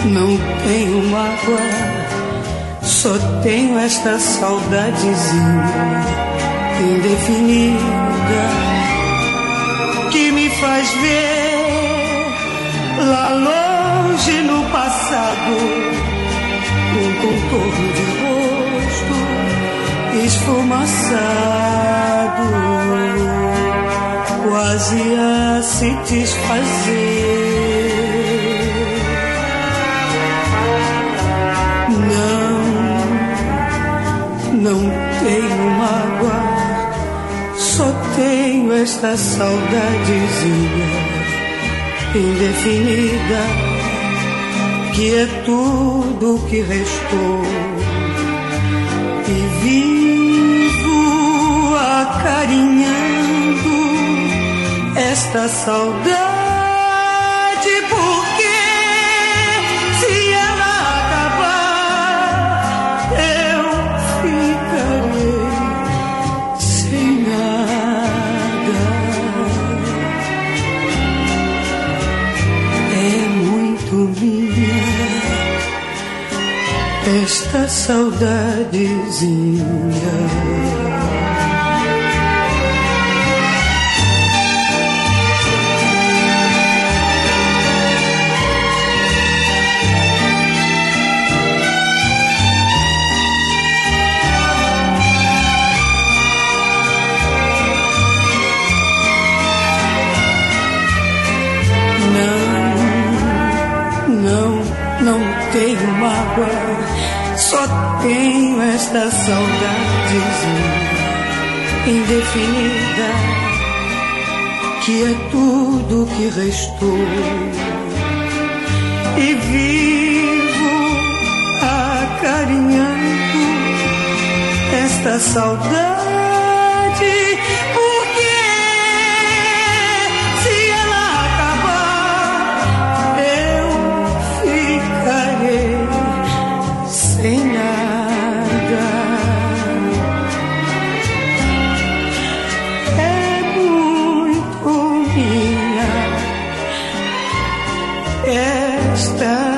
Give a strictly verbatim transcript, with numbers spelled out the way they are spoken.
Não tenho mágoa, só tenho esta saudadezinha indefinida que me faz ver lá longe no passado um contorno de rosto esfumaçado, quase a se desfazer. Não tenho mágoa, só tenho esta saudadezinha indefinida que é tudo que restou, e vivo acarinhando esta saudade. Esta saudadezinha. Não, não, não tenho mágoa, só tenho esta saudadezinha indefinida que é tudo que restou, e vivo acarinhando esta saudade. Esta